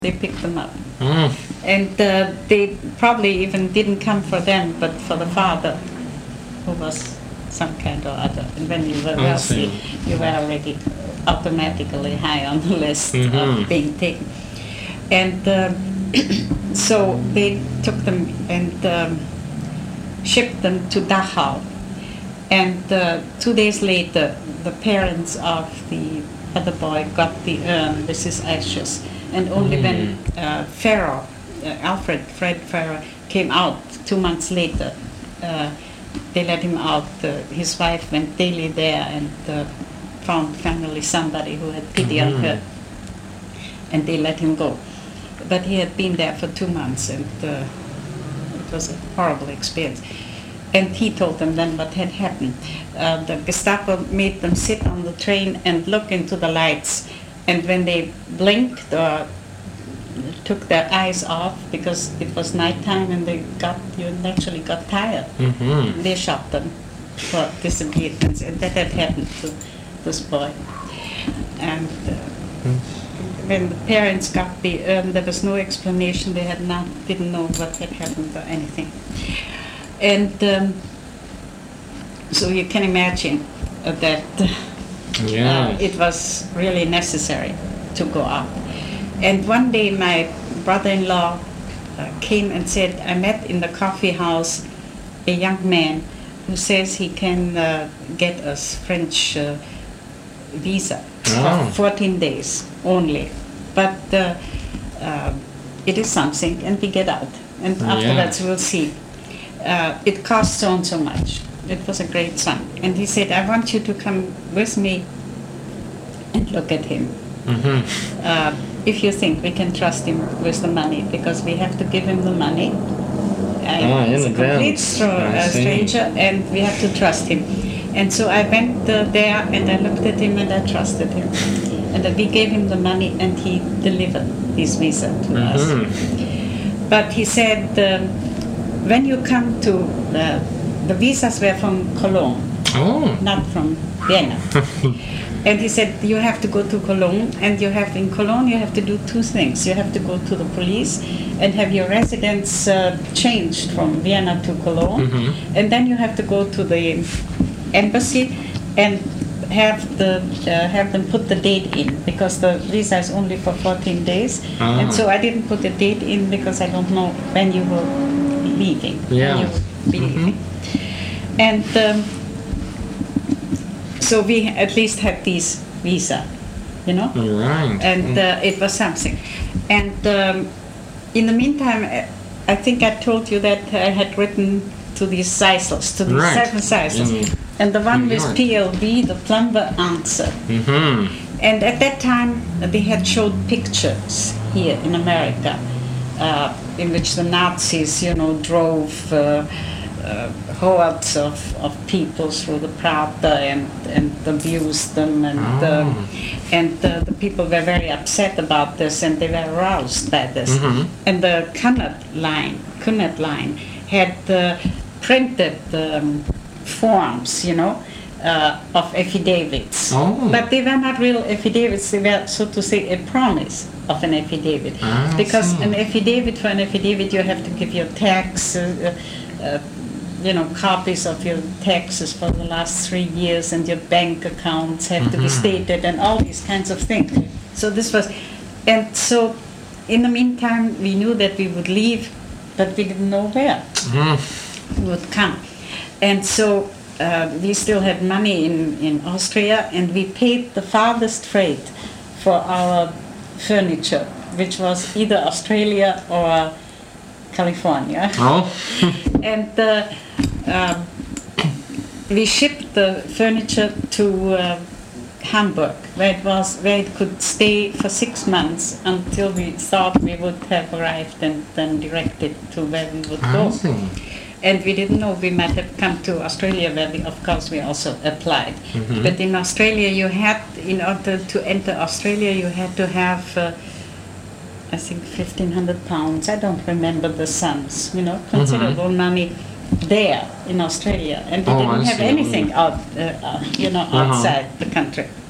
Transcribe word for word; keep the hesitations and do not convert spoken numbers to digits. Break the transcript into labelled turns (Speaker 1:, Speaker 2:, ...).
Speaker 1: They picked them up.
Speaker 2: Mm.
Speaker 1: And uh, they probably even didn't come for them, but for the father, who was some kind or other. And when you were wealthy, you were already automatically high on the list
Speaker 2: mm-hmm.
Speaker 1: of being taken. And uh, so they took them and um, shipped them to Dachau. And uh, two days later, the parents of the other boy got the urn with his ashes. And only mm. when uh, Farrer, uh, Alfred Fred Farrer, came out two months later, uh, they let him out. Uh, his wife went daily there and uh, found finally somebody who had pity mm-hmm. on her, and they let him go. But he had been there for two months, and uh, it was a horrible experience. And he told them then what had happened. Uh, the Gestapo made them sit on the train and look into the lights. And when they blinked or took their eyes off, because it was nighttime and they got, you naturally got tired,
Speaker 2: mm-hmm.
Speaker 1: they shot them for disobedience. And that had happened to this boy. And uh, mm-hmm. when the parents got the urn, there was no explanation. They had not, didn't know what had happened or anything. And um, so you can imagine uh, that
Speaker 2: yeah.
Speaker 1: uh, it was really necessary to go up. And one day my brother-in-law uh, came and said, I met in the coffee house a young man who says he can uh, get us French uh, visa
Speaker 2: oh.
Speaker 1: for fourteen days only. But uh, uh, it is something, and we get out. And afterwards
Speaker 2: yeah.
Speaker 1: we'll see. Uh, it cost so and so much. It was a great sum. And he said, I want you to come with me and look at him.
Speaker 2: Mm-hmm.
Speaker 1: Uh, if you think we can trust him with the money, because we have to give him the money. Uh,
Speaker 2: oh,
Speaker 1: he's a complete str- uh, stranger, and we have to trust him. And so I went uh, there and I looked at him and I trusted him. And uh, we gave him the money and he delivered his visa to
Speaker 2: mm-hmm.
Speaker 1: us. But he said, um, when you come to, uh, the visas were from Cologne,
Speaker 2: oh.
Speaker 1: not from Vienna. And he said, you have to go to Cologne, and you have, in Cologne, you have to do two things. You have to go to the police and have your residence uh, changed from Vienna to Cologne,
Speaker 2: mm-hmm.
Speaker 1: and then you have to go to the embassy and have the uh, have them put the date in, because the visa is only for fourteen days.
Speaker 2: Ah.
Speaker 1: And so I didn't put the date in because I don't know when you will be leaving.
Speaker 2: Yeah.
Speaker 1: When you will be
Speaker 2: mm-hmm.
Speaker 1: leaving. And um, so we at least had these visa, you know?
Speaker 2: Right.
Speaker 1: And uh, it was something. And um, in the meantime, I think I told you that I had written to these Seisels, to these
Speaker 2: right.
Speaker 1: seven Seisels.
Speaker 2: Mm.
Speaker 1: And the one
Speaker 2: New
Speaker 1: with
Speaker 2: York.
Speaker 1: P L V, the plumber, answered.
Speaker 2: Mm-hmm.
Speaker 1: And at that time, they had showed pictures here in America, uh, in which the Nazis, you know, drove uh, uh, hordes of, of people through the Prater and, and abused them. And,
Speaker 2: oh.
Speaker 1: um, and uh, the people were very upset about this, and they were aroused by this.
Speaker 2: Mm-hmm.
Speaker 1: And the Cunard line, Cunard line had uh, printed um, forms, you know, uh, of affidavits.
Speaker 2: Oh.
Speaker 1: But they were not real affidavits, they were, so to say, a promise of an affidavit.
Speaker 2: Ah,
Speaker 1: because
Speaker 2: see.
Speaker 1: an affidavit, for an affidavit, you have to give your tax, uh, uh, you know, copies of your taxes for the last three years, and your bank accounts have
Speaker 2: mm-hmm.
Speaker 1: to be stated, and all these kinds of things. So this was, and so in the meantime, we knew that we would leave, but we didn't know where
Speaker 2: mm.
Speaker 1: we would come. And so uh, we still had money in, in Austria, and we paid the farthest freight for our furniture, which was either Australia or California.
Speaker 2: Oh.
Speaker 1: And uh, um, we shipped the furniture to uh, Hamburg, where it was, where it could stay for six months until we thought we would have arrived and then directed to where we would go. And we didn't know we might have come to Australia, where we, of course, we also applied.
Speaker 2: Mm-hmm.
Speaker 1: But in Australia, you had, in order to enter Australia, you had to have, uh, I think, fifteen hundred pounds. I don't remember the sums, you know, considerable mm-hmm. money there in Australia. And we
Speaker 2: oh,
Speaker 1: didn't
Speaker 2: I
Speaker 1: have
Speaker 2: see.
Speaker 1: anything out, uh, uh, you know,
Speaker 2: uh-huh.
Speaker 1: outside the country.